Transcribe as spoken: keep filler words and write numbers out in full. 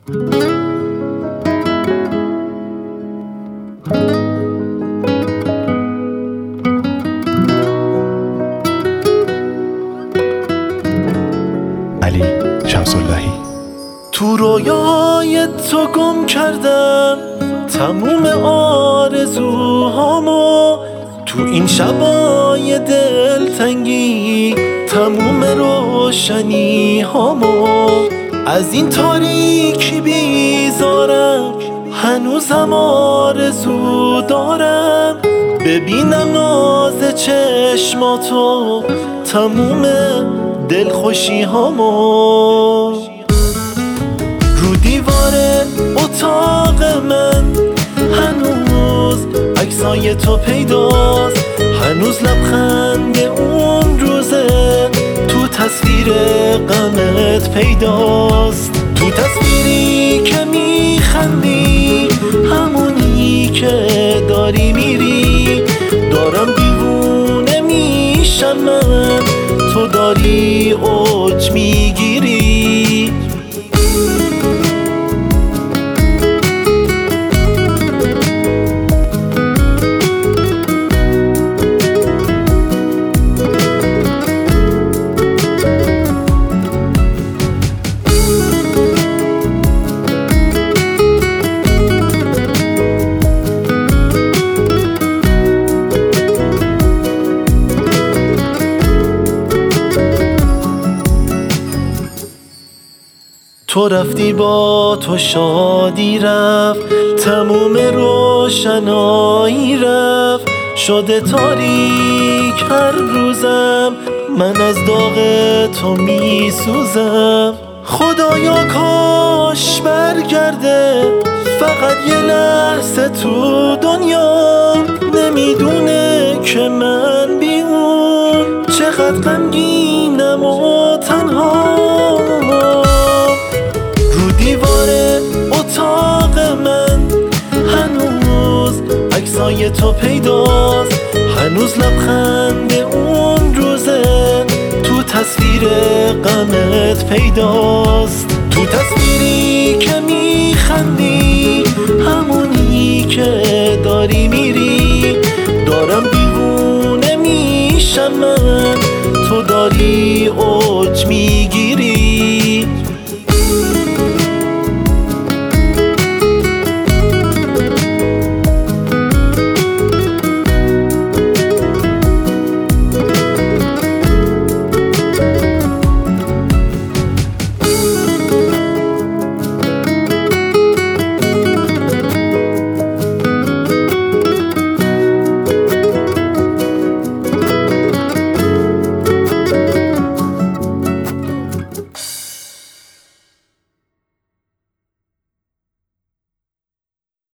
علی شمس‌اللهی. تو رویای تو گم کردم تموم آرزوهامو، تو این شبای دلتنگی تموم روشنی هامو. از این تاریکی بیزارم هنوزم آرزو دارم، ببینم ناز چشماتو تموم دلخوشی هامو. رو دیوار اتاق من هنوز عکسای تو پیداست، هنوز لبخند اون روزه تو تصویر غمت پیداست. تو تصویری که میخندی همونی که داری میری، دارم دیوونه میشم من، تو داری اوج میگیری. تو رفتی با تو شادی رفت، تموم روشنایی رفت، شده تاریک هر روزم، من از داغ تو می سوزم. خدایا کاش برگرده فقط یه لحظه تو دنیا، نمیدونه که من بی اون چقدر غمگینم و تنها. اتاق من هنوز عکسای تو پیداست، هنوز لبخند اون روزه تو تصویر غمت پیداست. تو تصویری که میخندی همونی که داری میری، دارم دیوونه میشم من، تو داری اوج میگی.